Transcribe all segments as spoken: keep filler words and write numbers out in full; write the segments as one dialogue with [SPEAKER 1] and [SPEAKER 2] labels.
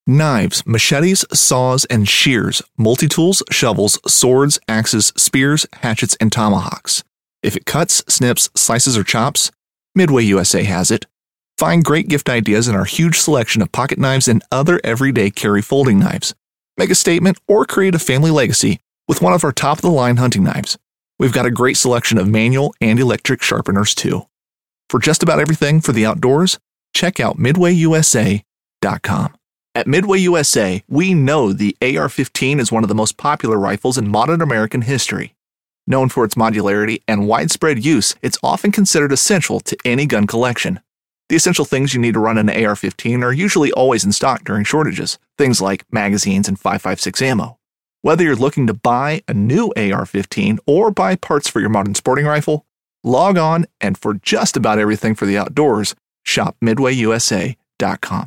[SPEAKER 1] Knives, machetes, saws, and shears, multi-tools, shovels, swords, axes, spears, hatchets, and tomahawks. If it cuts, snips, slices, or chops, Midway U S A has it. Find great gift ideas in our huge selection of pocket knives and other everyday carry folding knives. Make a statement or create a family legacy with one of our top-of-the-line hunting knives. We've got a great selection of manual and electric sharpeners too. For just about everything for the outdoors, check out midway u s a dot com. At Midway U S A, we know the A R fifteen is one of the most popular rifles in modern American history. Known for its modularity and widespread use, it's often considered essential to any gun collection. The essential things you need to run an A R fifteen are usually always in stock during shortages, things like magazines and five five six ammo. Whether you're looking to buy a new A R fifteen or buy parts for your modern sporting rifle, log on and for just about everything for the outdoors, shop midway u s a dot com.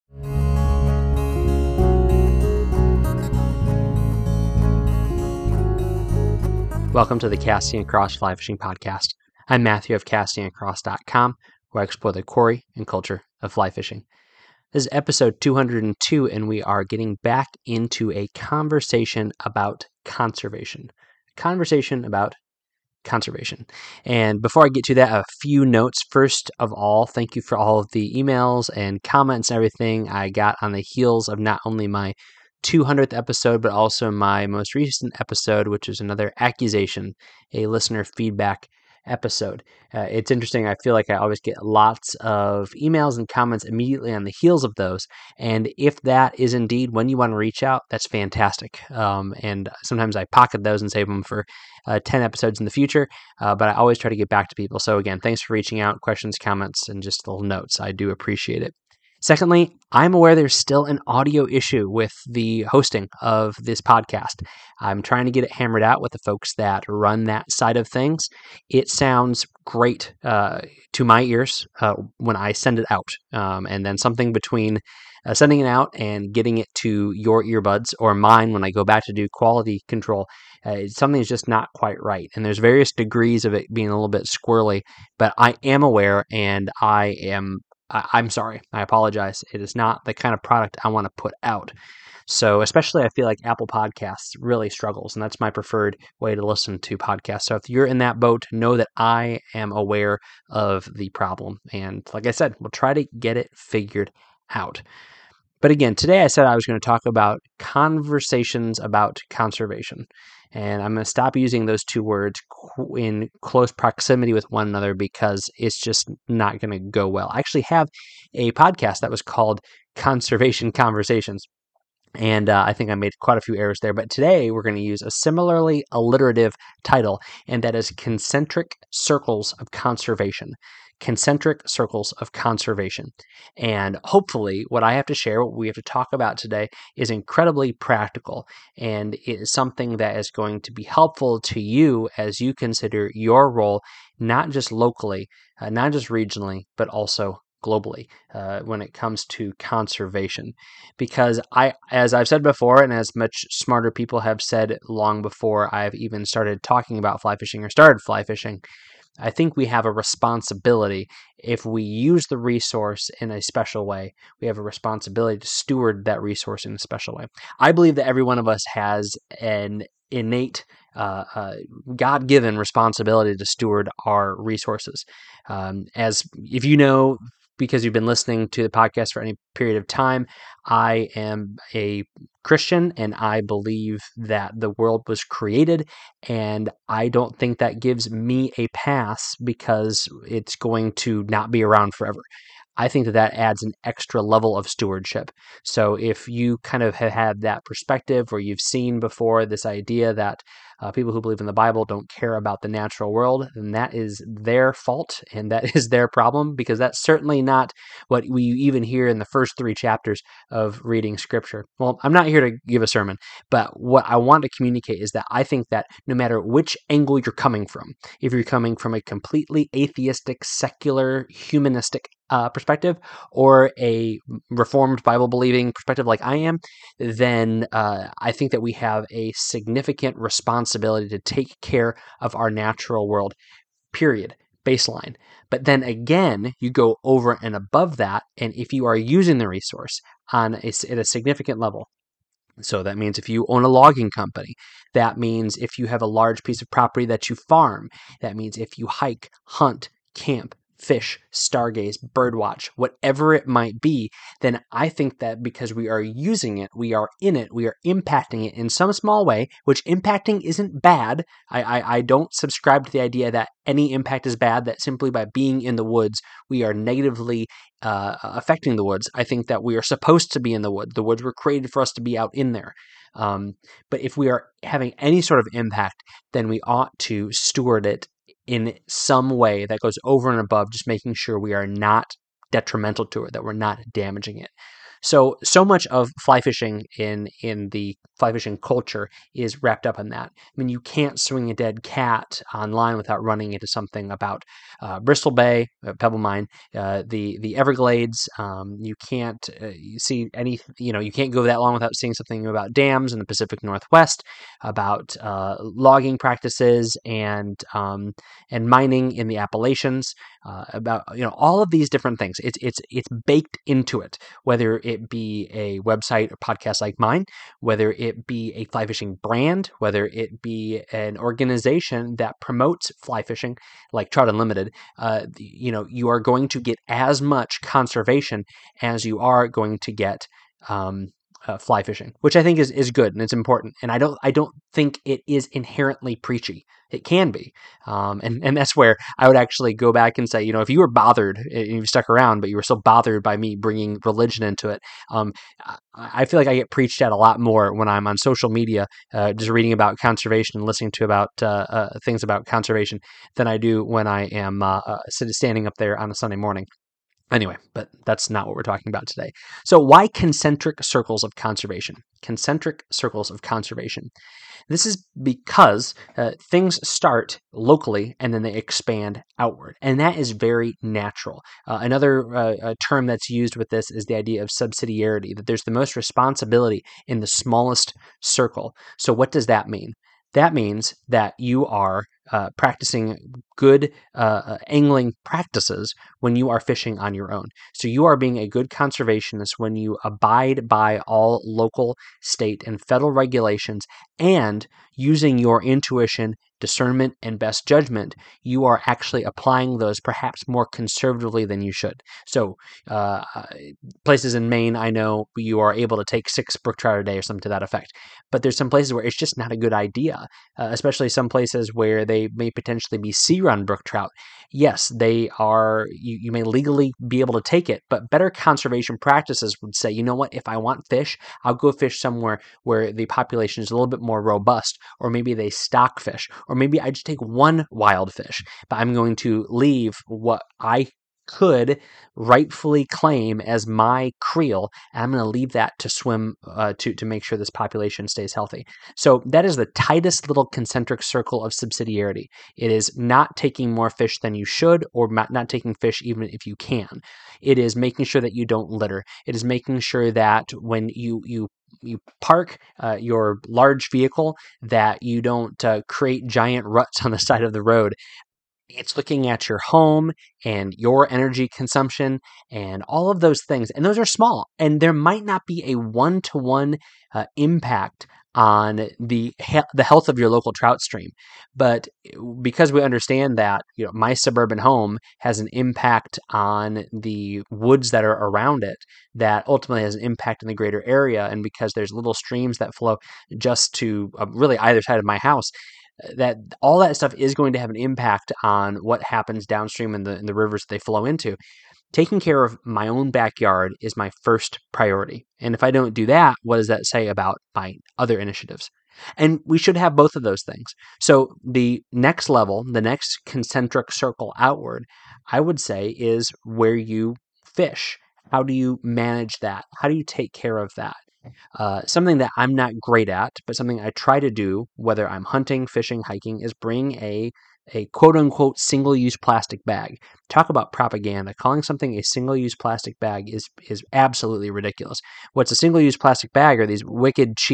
[SPEAKER 2] Welcome to the Casting Across Fly Fishing Podcast. I'm Matthew of casting across dot com, where I explore the quarry and culture of fly fishing. This is episode two hundred two, and we are getting back into a conversation about conservation. Conversation about conservation. And before I get to that, a few notes. First of all, thank you for all of the emails and comments and everything I got on the heels of not only my two hundredth episode, but also my most recent episode, which is another accusation, a listener feedback episode. Uh, it's interesting. I feel like I always get lots of emails and comments immediately on the heels of those. And if that is indeed when you want to reach out, that's fantastic. Um, and sometimes I pocket those and save them for uh, ten episodes in the future. Uh, but I always try to get back to people. So again, thanks for reaching out, questions, comments, and just little notes. I do appreciate it. Secondly, I'm aware there's still an audio issue with the hosting of this podcast. I'm trying to get it hammered out with the folks that run that side of things. It sounds great uh, to my ears uh, when I send it out. Um, and then something between uh, sending it out and getting it to your earbuds or mine when I go back to do quality control, uh, something is just not quite right. And there's various degrees of it being a little bit squirrely, but I am aware and I am I, I'm sorry. I apologize. It is not the kind of product I want to put out. So especially I feel like Apple Podcasts really struggles, and that's my preferred way to listen to podcasts. So if you're in that boat, know that I am aware of the problem. And like I said, we'll try to get it figured out. But again, today I said I was going to talk about conversations about conservation. And I'm going to stop using those two words in close proximity with one another because it's just not going to go well. I actually have a podcast that was called Conservation Conversations. And uh, I think I made quite a few errors there. But today we're going to use a similarly alliterative title, and that is Concentric Circles of Conservation. Concentric Circles of Conservation. And hopefully what I have to share, what we have to talk about today, is incredibly practical, and it is something that is going to be helpful to you as you consider your role, not just locally, uh, not just regionally, but also globally uh, when it comes to conservation. Because I, as I've said before, and as much smarter people have said long before I've even started talking about fly fishing or started fly fishing, I think we have a responsibility. If we use the resource in a special way, we have a responsibility to steward that resource in a special way. I believe that every one of us has an innate, uh, uh, God-given responsibility to steward our resources. Um, as if you know, because you've been listening to the podcast for any period of time, I am a Christian and I believe that the world was created, and I don't think that gives me a pass because it's going to not be around forever. I think that that adds an extra level of stewardship. So if you kind of have had that perspective, or you've seen before this idea that uh, people who believe in the Bible don't care about the natural world, then that is their fault and that is their problem, because that's certainly not what we even hear in the first three chapters of reading Scripture. Well, I'm not here to give a sermon, but what I want to communicate is that I think that no matter which angle you're coming from, if you're coming from a completely atheistic, secular, humanistic uh, perspective, or a Reformed Bible-believing perspective like I am, then uh, I think that we have a significant responsibility to take care of our natural world, period. baseline. But then again, you go over and above that, and if you are using the resource on a, at a significant level, so that means if you own a logging company, that means if you have a large piece of property that you farm, that means if you hike, hunt, camp, fish, stargaze, birdwatch, whatever it might be, then I think that because we are using it, we are in it, we are impacting it in some small way, which impacting isn't bad. I, I, I don't subscribe to the idea that any impact is bad, that simply by being in the woods, we are negatively uh, affecting the woods. I think that we are supposed to be in the woods. The woods were created for us to be out in there. Um, but if we are having any sort of impact, then we ought to steward it in some way that goes over and above just making sure we are not detrimental to it, that we're not damaging it. So, so much of fly fishing in, in the fly fishing culture is wrapped up in that. I mean, you can't swing a dead cat online without running into something about uh, Bristol Bay, uh, Pebble Mine, uh, the the Everglades. Um, you can't uh, you see any, you know, you can't go that long without seeing something about dams in the Pacific Northwest, about uh, logging practices and um, and mining in the Appalachians, uh, about you know all of these different things. It's it's it's baked into it, whether it be a website or podcast like mine, whether it be a fly fishing brand, whether it be an organization that promotes fly fishing like Trout Unlimited. Uh, you know, you are going to get as much conservation as you are going to get um, uh, fly fishing, which I think is, is good and it's important. And I don't I don't think it is inherently preachy. It can be, um, and and that's where I would actually go back and say, you know, if you were bothered and you stuck around, but you were so bothered by me bringing religion into it, um, I feel like I get preached at a lot more when I'm on social media, uh, just reading about conservation and listening to about uh, uh, things about conservation than I do when I am uh, uh, standing up there on a Sunday morning. Anyway, but that's not what we're talking about today. So why concentric circles of conservation? Concentric circles of conservation. This is because uh, things start locally and then they expand outward, and that is very natural. Uh, another uh, term that's used with this is the idea of subsidiarity, that there's the most responsibility in the smallest circle. So what does that mean? That means that you are uh, practicing good uh, angling practices when you are fishing on your own. So you are being a good conservationist when you abide by all local, state, and federal regulations, and using your intuition, discernment, and best judgment, you are actually applying those perhaps more conservatively than you should. So uh, places in Maine, I know you are able to take six brook trout a day or something to that effect. But there's some places where it's just not a good idea, uh, especially some places where they may potentially be sea-run brook trout. Yes, they are, you, you may legally be able to take it, but better conservation practices would say, you know what, if I want fish, I'll go fish somewhere where the population is a little bit more robust, or maybe they stock fish, or maybe I just take one wild fish, but I'm going to leave what I could rightfully claim as my creel, and I'm going to leave that to swim uh, to, to make sure this population stays healthy. So that is the tightest little concentric circle of subsidiarity. It is not taking more fish than you should, or not, not taking fish even if you can. It is making sure that you don't litter. It is making sure that when you you you park uh, your large vehicle, that you don't uh, create giant ruts on the side of the road. It's looking at your home and your energy consumption and all of those things. And those are small. And there might not be a one-to-one uh, impact on the he- the health of your local trout stream. But because we understand that, you know, my suburban home has an impact on the woods that are around it, that ultimately has an impact in the greater area. And because there's little streams that flow just to uh, really either side of my house, that all that stuff is going to have an impact on what happens downstream in the in the rivers they flow into. Taking care of my own backyard is my first priority. And if I don't do that, what does that say about my other initiatives? And we should have both of those things. So the next level, the next concentric circle outward, I would say, is where you fish. How do you manage that? How do you take care of that? Uh, something that I'm not great at, but something I try to do, whether I'm hunting, fishing, hiking, is bring a a quote-unquote single-use plastic bag. Talk about propaganda. Calling something a single-use plastic bag is is absolutely ridiculous. What's a single-use plastic bag are these wicked, cheap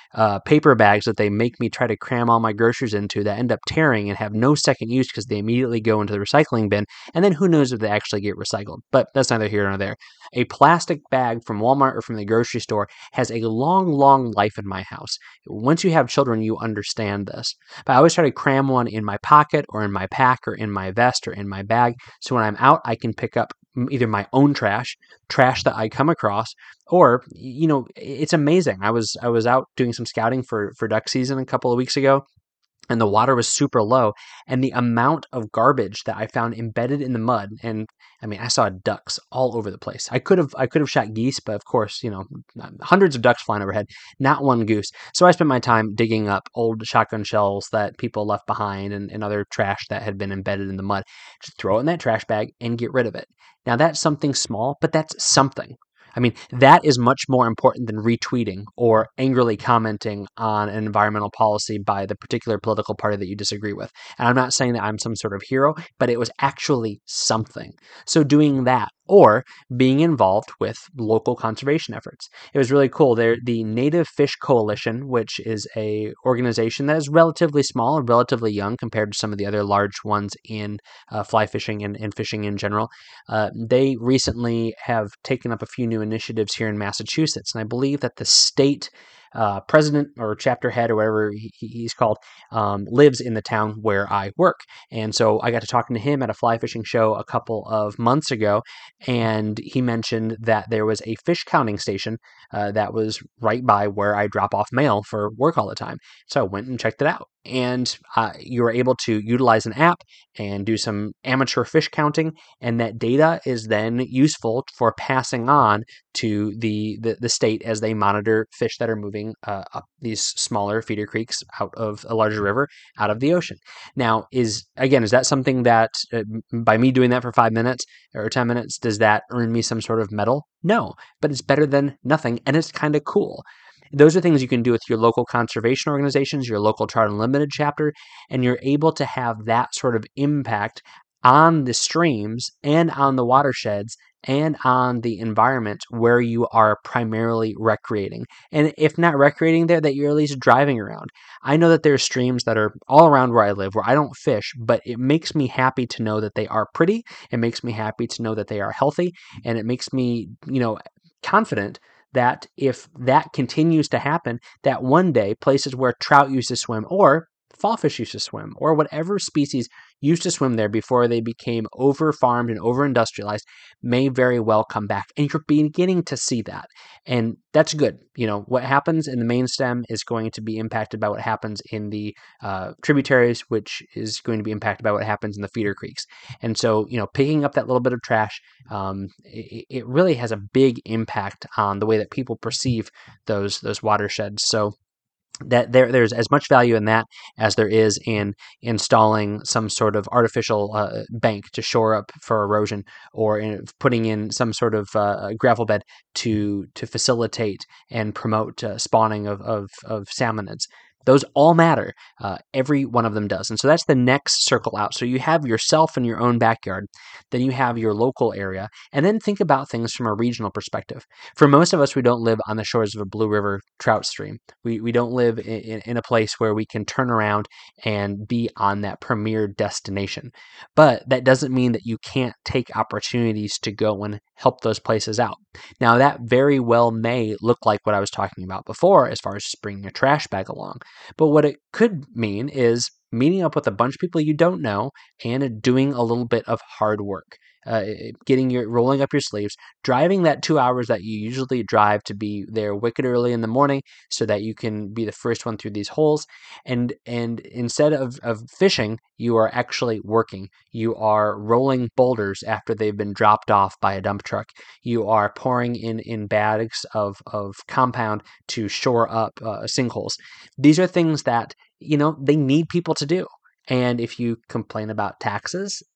[SPEAKER 2] uh, paper bags that they make me try to cram all my groceries into that end up tearing and have no second use because they immediately go into the recycling bin. And then who knows if they actually get recycled. But that's neither here nor there. A plastic bag from Walmart or from the grocery store has a long, long life in my house. Once you have children, you understand this. But I always try to cram one in my pocket or in my pack or in my vest or in my bag. So when I'm out, I can pick up either my own trash, trash that I come across, or, you know, it's amazing. I was I was out doing some scouting for, for duck season a couple of weeks ago, and the water was super low, and the amount of garbage that I found embedded in the mud, and I mean, I saw ducks all over the place. I could have I could have shot geese, but of course, you know, hundreds of ducks flying overhead, not one goose. So I spent my time digging up old shotgun shells that people left behind and, and other trash that had been embedded in the mud. Just throw it in that trash bag and get rid of it. Now that's something small, but that's something. I mean, that is much more important than retweeting or angrily commenting on an environmental policy by the particular political party that you disagree with. And I'm not saying that I'm some sort of hero, but it was actually something. So doing that, or being involved with local conservation efforts. It was really cool. They're the Native Fish Coalition, which is a organization that is relatively small and relatively young compared to some of the other large ones in uh, fly fishing and, and fishing in general. Uh, they recently have taken up a few new initiatives here in Massachusetts, and I believe that the state Uh, president or chapter head or whatever he, he's called um, lives in the town where I work. And so I got to talking to him at a fly fishing show a couple of months ago, and he mentioned that there was a fish counting station uh, that was right by where I drop off mail for work all the time. So I went and checked it out. And uh, you were able to utilize an app and do some amateur fish counting, and that data is then useful for passing on to the, the, the state as they monitor fish that are moving uh, up these smaller feeder creeks out of a larger river, out of the ocean. Now, is again, is that something that uh, by me doing that for five minutes or ten minutes, does that earn me some sort of medal? No, but it's better than nothing, and it's kind of cool. Those are things you can do with your local conservation organizations, your local Trout Unlimited chapter, and you're able to have that sort of impact on the streams and on the watersheds and on the environment where you are primarily recreating. And if not recreating there, that you're at least driving around. I know that there are streams that are all around where I live where I don't fish, but it makes me happy to know that they are pretty. It makes me happy to know that they are healthy. And it makes me, you know, confident that if that continues to happen, that one day places where trout used to swim or fall fish used to swim or whatever species used to swim there before they became over farmed and over industrialized may very well come back. And you're beginning to see that. And that's good. You know, what happens in the main stem is going to be impacted by what happens in the uh, tributaries, which is going to be impacted by what happens in the feeder creeks. And so, you know, picking up that little bit of trash, um, it, it really has a big impact on the way that people perceive those those watersheds. So that there there's as much value in that as there is in installing some sort of artificial uh, bank to shore up for erosion, or in putting in some sort of uh, gravel bed to to facilitate and promote uh, spawning of, of, of salmonids. Those all matter. Uh, every one of them does. And so that's the next circle out. So you have yourself in your own backyard, then you have your local area, and then think about things from a regional perspective. For most of us, we don't live on the shores of a Blue River trout stream. We we don't live in, in a place where we can turn around and be on that premier destination. But that doesn't mean that you can't take opportunities to go and help those places out. Now, that very well may look like what I was talking about before as far as just bringing a trash bag along. But what it could mean is meeting up with a bunch of people you don't know and doing a little bit of hard work. Uh, getting your rolling up your sleeves, driving that two hours that you usually drive to be there wicked early in the morning so that you can be the first one through these holes. And and instead of, of fishing, you are actually working. You are rolling boulders after they've been dropped off by a dump truck. You are pouring in, in bags of, of compound to shore up uh, sinkholes. These are things that, you know, they need people to do. And if you complain about taxes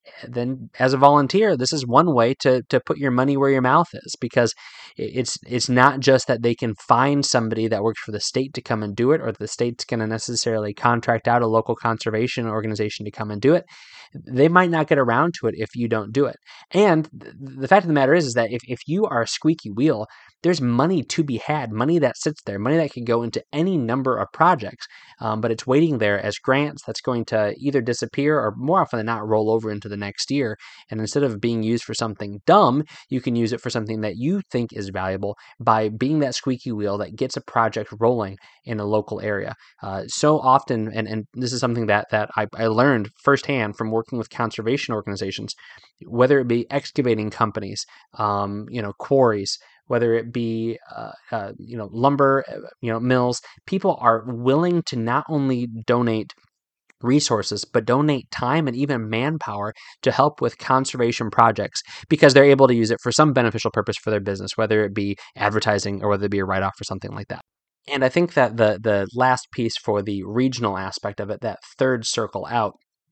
[SPEAKER 2] then as a volunteer, this is one way to to put your money where your mouth is, because it's it's not just that they can find somebody that works for the state to come and do it, or the state's going to necessarily contract out a local conservation organization to come and do it. They might not get around to it if you don't do it. And the fact of the matter is, is that if, if you are a squeaky wheel, there's money to be had, money that sits there, money that can go into any number of projects, um, but it's waiting there as grants that's going to either disappear or more often than not roll over into the next year. And instead of being used for something dumb, you can use it for something that you think is valuable by being that squeaky wheel that gets a project rolling in a local area. Uh, so often, and, and this is something that, that I, I learned firsthand from working with conservation organizations, whether it be excavating companies, um, you know, quarries, whether it be, uh, uh, you know, lumber, you know, mills, people are willing to not only donate resources, but donate time and even manpower to help with conservation projects, because they're able to use it for some beneficial purpose for their business, whether it be advertising or whether it be a write-off or something like that. And I think that the the last piece for the regional aspect of it, that third circle out,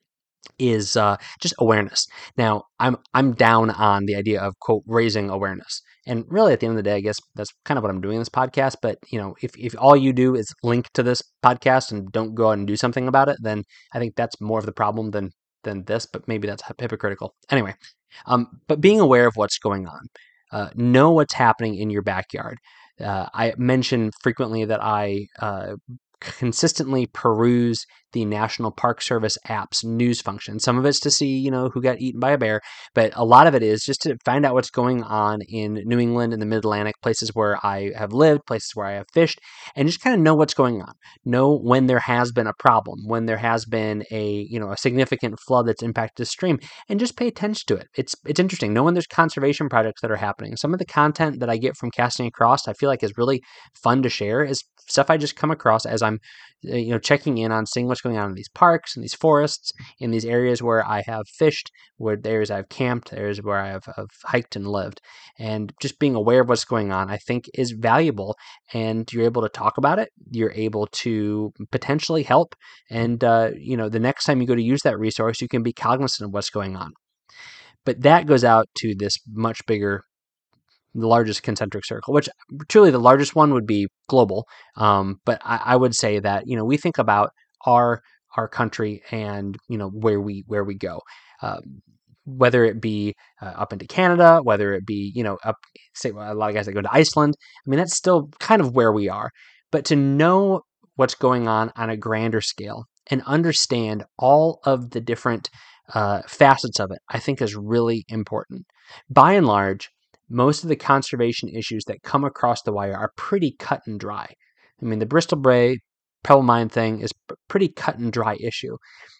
[SPEAKER 2] is uh, just awareness. Now, I'm I'm down on the idea of, quote, raising awareness. And really, at the end of the day, I guess that's kind of what I'm doing in this podcast. But, you know, if, if all you do is link to this podcast and don't go out and do something about it, then I think that's more of the problem than than this. But maybe that's hypocritical. Anyway, um, but being aware of what's going on, uh, know what's happening in your backyard. Uh, I mention frequently that I uh, consistently peruse the National Park Service app's news function. Some of it's to see, you know, who got eaten by a bear, but a lot of it is just to find out what's going on in New England and the Mid-Atlantic, places where I have lived, places where I have fished, and just kind of know what's going on. Know when there has been a problem, when there has been a, you know, a significant flood that's impacted a stream, and just pay attention to it. It's it's interesting. Know when there's conservation projects that are happening. Some of the content that I get from Casting Across, I feel like is really fun to share, is stuff I just come across as I'm, you know, checking in on, seeing what's going on in these parks and these forests, in these areas where I have fished, where there's I've camped, there's where I have, have hiked and lived, and just being aware of what's going on, I think, is valuable. And you're able to talk about it. You're able to potentially help, and uh, you know, the next time you go to use that resource, you can be cognizant of what's going on. But that goes out to this much bigger, the largest concentric circle, which truly the largest one would be global. Um, but I, I would say that, you know, we think about our our country and, you know, where we where we go, uh, whether it be uh, up into Canada, whether it be, you know, up, say a lot of guys that go to Iceland. I mean, that's still kind of where we are. But to know what's going on on a grander scale and understand all of the different uh, facets of it, I think is really important. By and large, most of the conservation issues that come across the wire are pretty cut and dry. I mean, the Bristol Bay Pebble Mine thing is a pretty cut and dry issue.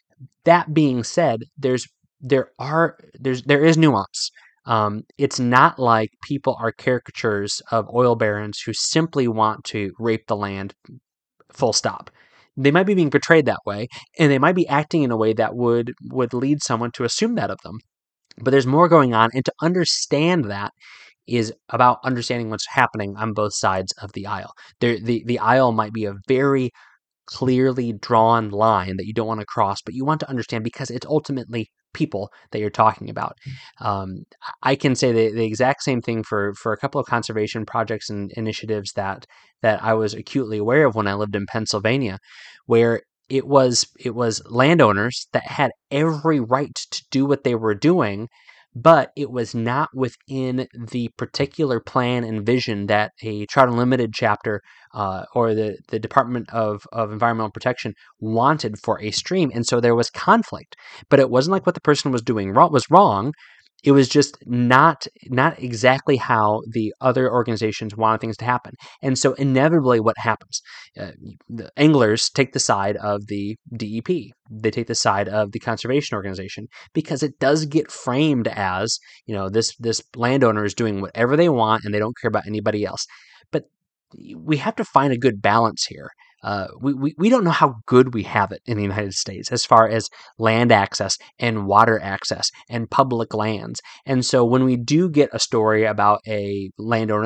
[SPEAKER 2] That being said, there's there are there's there is nuance. Um, it's not like people are caricatures of oil barons who simply want to rape the land, full stop. They might be being portrayed that way, and they might be acting in a way that would would lead someone to assume that of them. But there's more going on, and to understand that is about understanding what's happening on both sides of the aisle. There, the, the aisle might be a very clearly drawn line that you don't want to cross, but you want to understand because it's ultimately people that you're talking about. Um, I can say the, the exact same thing for, for a couple of conservation projects and initiatives that that I was acutely aware of when I lived in Pennsylvania, where it was it was landowners that had every right to do what they were doing, but it was not within the particular plan and vision that a Trout Unlimited chapter uh, or the, the Department of, of Environmental Protection wanted for a stream. And so there was conflict. But it wasn't like what the person was doing wrong, was wrong. It was just not not exactly how the other organizations wanted things to happen. And so inevitably what happens, uh, the anglers take the side of the D E P. They take the side of the conservation organization because it does get framed as, you know, this this landowner is doing whatever they want and they don't care about anybody else. But we have to find a good balance here. Uh, we, we, we don't know how good we have it in the United States as far as land access and water access and public lands. And so when we do get a story about a landowner that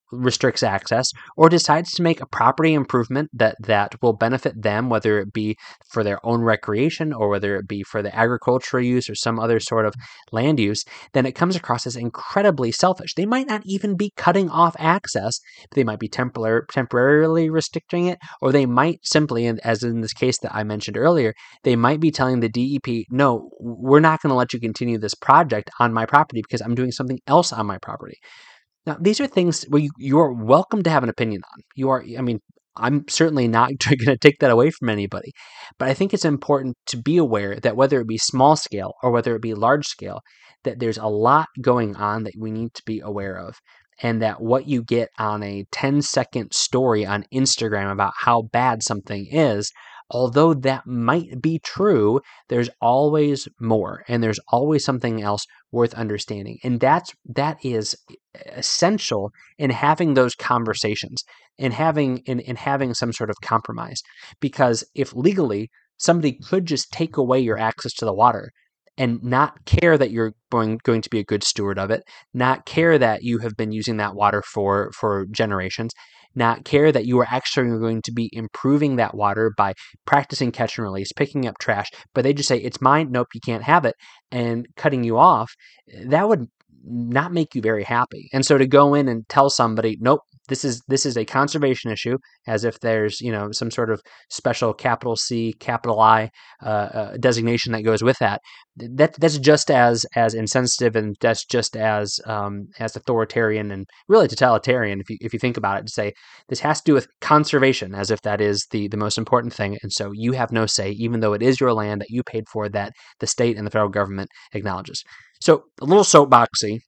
[SPEAKER 2] restricts access or decides to make a property improvement that that will benefit them, whether it be for their own recreation or whether it be for the agricultural use or some other sort of land use, then it comes across as incredibly selfish. They might not even be cutting off access. They might be tempor- temporarily restricting it, or they might simply, as in this case that I mentioned earlier, they might be telling the D E P, no, we're not going to let you continue this project on my property because I'm doing something else on my property. Now, these are things where you, you are welcome to have an opinion on. You are, I mean, I'm certainly not going to take that away from anybody, but I think it's important to be aware that whether it be small scale or whether it be large scale, that there's a lot going on that we need to be aware of. And that what you get on a ten second story on Instagram about how bad something is, although that might be true, there's always more, and there's always something else worth understanding. And that's that is essential in having those conversations and having in, in having some sort of compromise. Because if legally somebody could just take away your access to the water and not care that you're going, going to be a good steward of it, not care that you have been using that water for, for generations, not care that you are actually going to be improving that water by practicing catch and release, picking up trash, but they just say, it's mine, nope, you can't have it, and cutting you off, that would not make you very happy. And so to go in and tell somebody, nope, this is this is a conservation issue, as if there's, you know, some sort of special capital C, capital I uh, uh, designation that goes with that. That that's just as as insensitive, and that's just as um, as authoritarian and really totalitarian, if you if you think about it. To say this has to do with conservation, as if that is the the most important thing, and so you have no say, even though it is your land that you paid for, that the state and the federal government acknowledges. So a little soapboxy,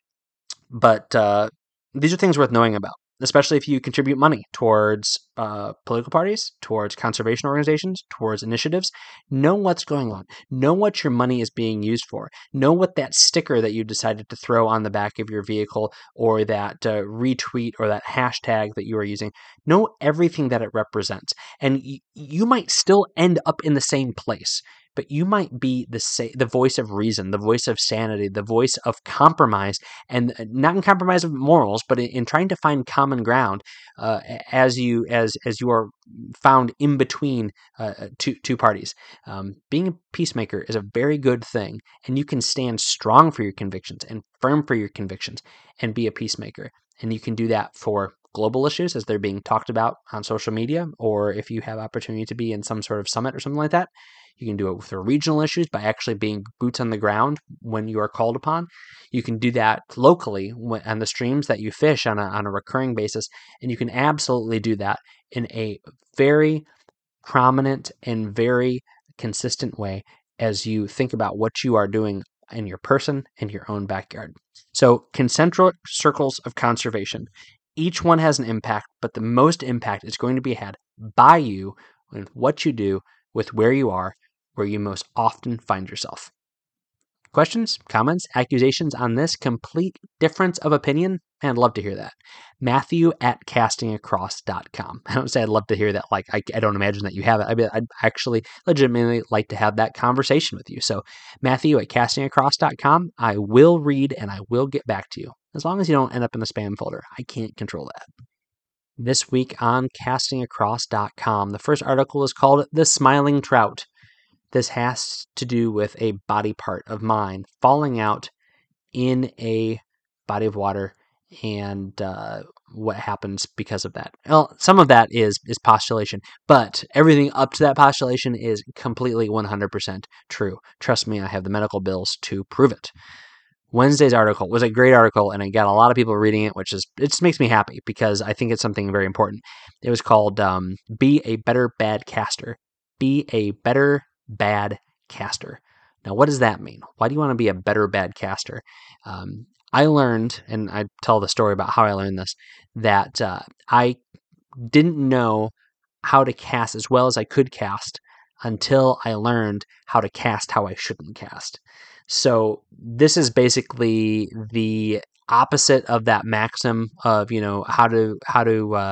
[SPEAKER 2] but uh, these are things worth knowing about, especially if you contribute money towards uh, political parties, towards conservation organizations, towards initiatives. Know what's going on. Know what your money is being used for. Know what that sticker that you decided to throw on the back of your vehicle, or that uh, retweet, or that hashtag that you are using. Know everything that it represents. And y- you might still end up in the same place, but you might be the sa- the voice of reason, the voice of sanity, the voice of compromise, and not in compromise of morals, but in, in trying to find common ground uh, as you as as you are found in between uh, two two parties. Um, being a peacemaker is a very good thing, and you can stand strong for your convictions and firm for your convictions and be a peacemaker. And you can do that for global issues as they're being talked about on social media, or if you have opportunity to be in some sort of summit or something like that. You can do it with regional issues by actually being boots on the ground when you are called upon. You can do that locally on the streams that you fish on a, on a recurring basis. And you can absolutely do that in a very prominent and very consistent way as you think about what you are doing in your person and your own backyard. So concentric circles of conservation. Each one has an impact, but the most impact is going to be had by you with what you do, with where you are, where you most often find yourself. Questions, comments, accusations on this complete difference of opinion? I'd love to hear that. Matthew at casting across dot com. I don't say I'd love to hear that, like, I, I don't imagine that you have it. I mean, I'd actually legitimately like to have that conversation with you. So Matthew at casting across dot com. I will read and I will get back to you. As long as you don't end up in the spam folder. I can't control that. This week on casting across dot com, the first article is called The Smiling Trout. This has to do with a body part of mine falling out in a body of water, and uh, what happens because of that. Well, some of that is is postulation, but everything up to that postulation is completely one hundred percent true. Trust me, I have the medical bills to prove it. Wednesday's article was a great article, and I got a lot of people reading it, which is it just makes me happy because I think it's something very important. It was called um, Be a Better Bad Caster. Be a Better Bad Caster. Now, what does that mean? Why do you want to be a better bad caster? Um, I learned, and I tell the story about how I learned this, that uh, I didn't know how to cast as well as I could cast until I learned how to cast how I shouldn't cast. So this is basically the opposite of that maxim of, you know, how to how to uh,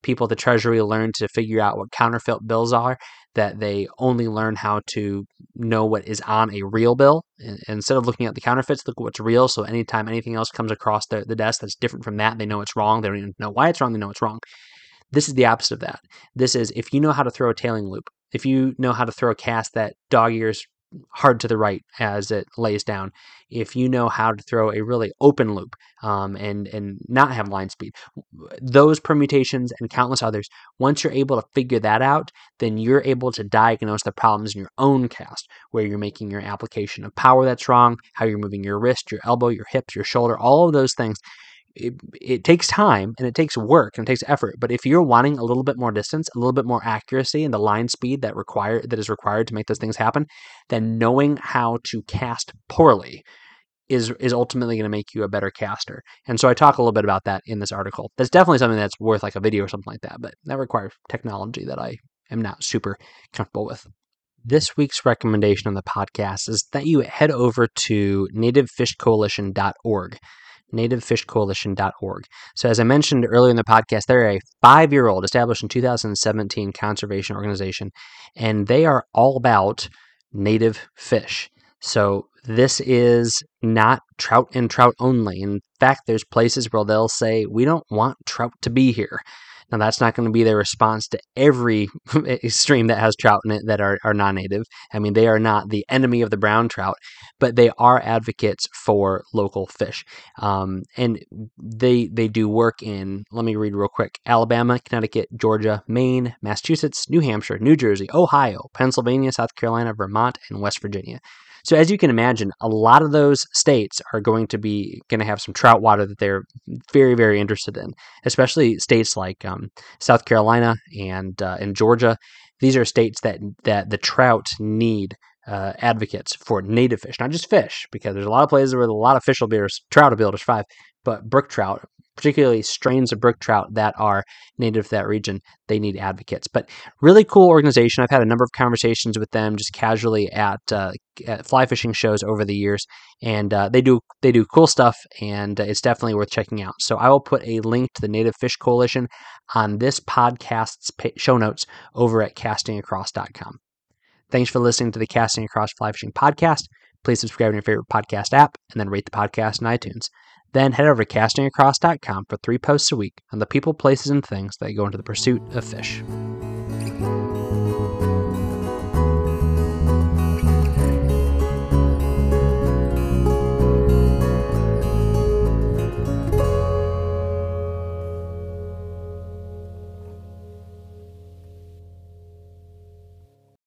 [SPEAKER 2] people at the Treasury learn to figure out what counterfeit bills are, that they only learn how to know what is on a real bill. And instead of looking at the counterfeits, look at what's real. So anytime anything else comes across the, the desk that's different from that, they know it's wrong. They don't even know why it's wrong. They know it's wrong. This is the opposite of that. This is if you know how to throw a tailing loop, if you know how to throw a cast that dog ears hard to the right as it lays down, if you know how to throw a really open loop um, and and not have line speed, those permutations and countless others, once you're able to figure that out, then you're able to diagnose the problems in your own cast, where you're making your application of power that's wrong, how you're moving your wrist, your elbow, your hips, your shoulder, all of those things. It, it takes time and it takes work and it takes effort. But if you're wanting a little bit more distance, a little bit more accuracy and the line speed that require that is required to make those things happen, then knowing how to cast poorly is is ultimately going to make you a better caster. And so I talk a little bit about that in this article. That's definitely something that's worth like a video or something like that, but that requires technology that I am not super comfortable with. This week's recommendation on the podcast is that you head over to native fish coalition dot org. native fish coalition dot org. So as I mentioned earlier in the podcast, they're a five-year-old, established in two thousand seventeen conservation organization, and they are all about native fish. So this is not trout and trout only. In fact, there's places where they'll say, we don't want trout to be here. Now, that's not going to be their response to every stream that has trout in it that are, are non-native. I mean, they are not the enemy of the brown trout, but they are advocates for local fish. Um, and they they do work in, let me read real quick, Alabama, Connecticut, Georgia, Maine, Massachusetts, New Hampshire, New Jersey, Ohio, Pennsylvania, South Carolina, Vermont, and West Virginia. So as you can imagine, a lot of those states are going to be going to have some trout water that they're very, very interested in, especially states like um, South Carolina and uh, and Georgia. These are states that that the trout need uh, advocates for native fish, not just fish, because there's a lot of places where a lot of fish will be able to, trout will be able to survive, but brook trout, particularly strains of brook trout that are native to that region, they need advocates. But really cool organization. I've had a number of conversations with them just casually at, uh, at fly fishing shows over the years, and uh, they do they do cool stuff, and it's definitely worth checking out. So I will put a link to the Native Fish Coalition on this podcast's show notes over at casting across dot com. Thanks for listening to the Casting Across Fly Fishing podcast. Please subscribe in your favorite podcast app and then rate the podcast in iTunes. Then head over to casting across dot com for three posts a week on the people, places, and things that go into the pursuit of fish.